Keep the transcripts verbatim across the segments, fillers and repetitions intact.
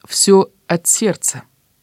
«Все от сердца».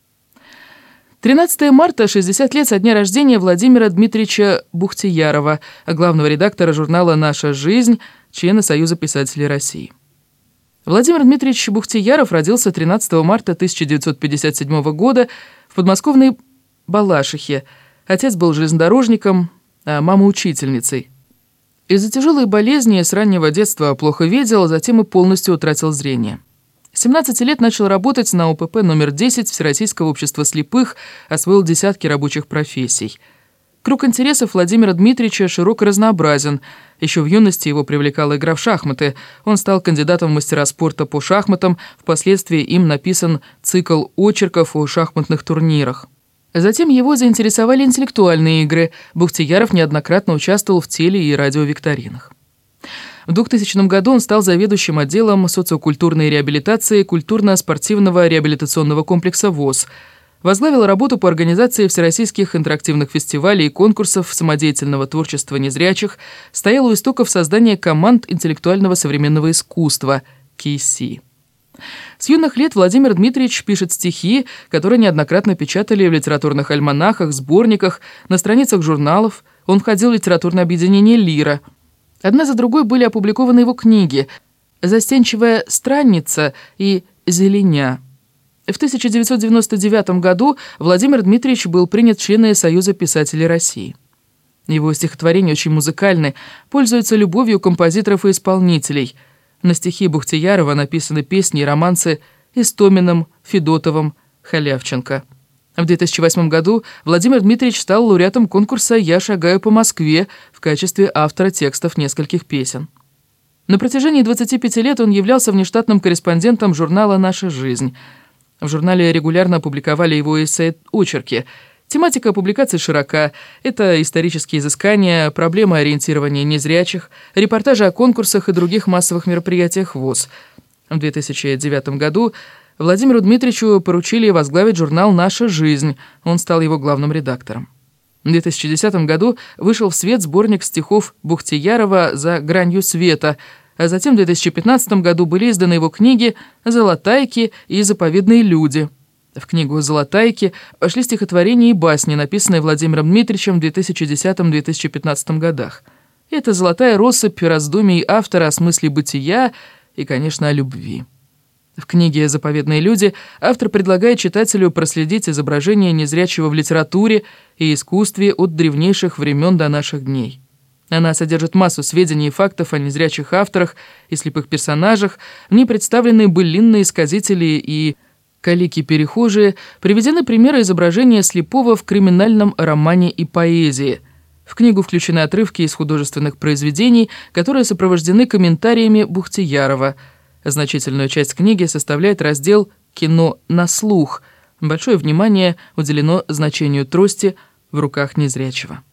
тринадцатого марта, шестьдесят лет со дня рождения Владимира Дмитриевича Бухтиярова, главного редактора журнала «Наша жизнь», члена Союза писателей России. Владимир Дмитриевич Бухтияров родился тринадцатого марта тысяча девятьсот пятьдесят седьмого года в подмосковной Балашихе. Отец был железнодорожником, а мама учительницей. Из-за тяжелой болезни с раннего детства плохо видел, затем и полностью утратил зрение. С семнадцати лет начал работать на о пэ пэ номер десять Всероссийского общества слепых, освоил десятки рабочих профессий. Круг интересов Владимира Дмитриевича широк и разнообразен. Еще в юности его привлекала игра в шахматы. Он стал кандидатом в мастера спорта по шахматам, впоследствии им написан цикл очерков о шахматных турнирах. Затем его заинтересовали интеллектуальные игры. Бухтияров неоднократно участвовал в теле- и радиовикторинах. В двухтысячном году он стал заведующим отделом социокультурной реабилитации культурно-спортивного реабилитационного комплекса ВОС. Возглавил работу по организации всероссийских интерактивных фестивалей и конкурсов самодеятельного творчества незрячих, стоял у истоков создания команд интеллектуального современного искусства КИ Си. С юных лет Владимир Дмитриевич пишет стихи, которые неоднократно печатали в литературных альманахах, сборниках, на страницах журналов. Он входил в литературное объединение «Лира». Одна за другой были опубликованы его книги «Застенчивая странница» и «Зеленя». В тысяча девятьсот девяносто девятом году Владимир Дмитриевич был принят в члены Союза писателей России. Его стихотворения очень музыкальны, пользуются любовью композиторов и исполнителей. На стихи Бухтиярова написаны песни и романсы Истоминым, Федотовым, Халявченко. В две тысячи восьмом году Владимир Дмитриевич стал лауреатом конкурса «Я шагаю по Москве» в качестве автора текстов нескольких песен. На протяжении двадцати пяти лет он являлся внештатным корреспондентом журнала «Наша жизнь». В журнале регулярно публиковали его эссе-очерки. Тематика публикаций широка. Это исторические изыскания, проблемы ориентирования незрячих, репортажи о конкурсах и других массовых мероприятиях ВОС. В две тысячи девятом году Владимиру Дмитриевичу поручили возглавить журнал «Наша жизнь». Он стал его главным редактором. В две тысячи десятом году вышел в свет сборник стихов Бухтиярова «За гранью света», а затем в две тысячи пятнадцатом году были изданы его книги «Золотайки» и «Заповедные люди». В книгу «Золотайки» вошли стихотворения и басни, написанные Владимиром Дмитриевичем в две тысячи десятом — две тысячи пятнадцатом годах. Это золотая россыпь раздумий автора о смысле бытия и, конечно, о любви. В книге «Заповедные люди» автор предлагает читателю проследить изображение незрячего в литературе и искусстве от древнейших времен до наших дней. Она содержит массу сведений и фактов о незрячих авторах и слепых персонажах, в ней представлены былинные сказители и калики-перехожие, приведены примеры изображения слепого в криминальном романе и поэзии. В книгу включены отрывки из художественных произведений, которые сопровождены комментариями Бухтиярова. Значительную часть книги составляет раздел «Кино на слух». Большое внимание уделено значению трости в руках незрячего.